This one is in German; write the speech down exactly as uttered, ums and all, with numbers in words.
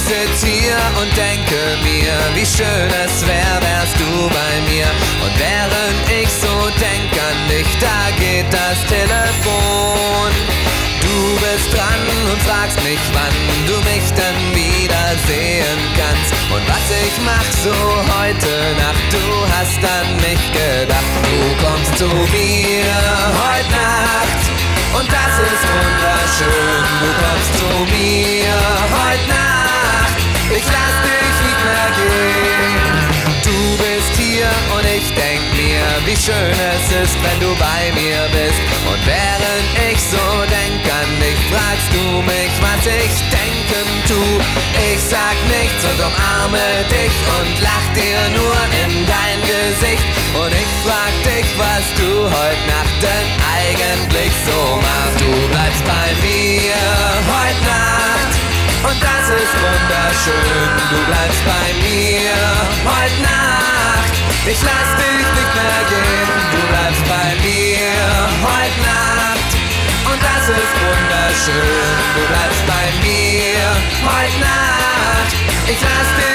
sitz hier und denke mir, wie schön es wär, wärst du bei mir. Und während ich so denk an dich, da geht das Telefon. Du bist dran und fragst mich, wann du mich dann wiedersehen kannst. Und was ich mach so heute Nacht, du hast an mich gedacht. Du kommst zu mir heute Nacht und das ist wunderschön. Du kommst zu mir heute Nacht, ich lass dich nicht mehr gehen. Du bist hier und ich denk mir, wie schön es ist, wenn du bei mir bist. Und während ich so denk an dich, fragst du mich, was ich denken tu. Ich sag nichts und umarme dich und lach dir nur in dein Gesicht. Und ich frag dich, was du heute Nacht denn eigentlich so machst. Du bleibst bei mir heute Nacht und das ist wunderschön. Du bleibst bei mir heute Nacht, ich lass dich nicht mehr gehen. Du bleibst bei mir heute Nacht und das ist wunderschön. Du bleibst bei mir heute Nacht, ich lass dich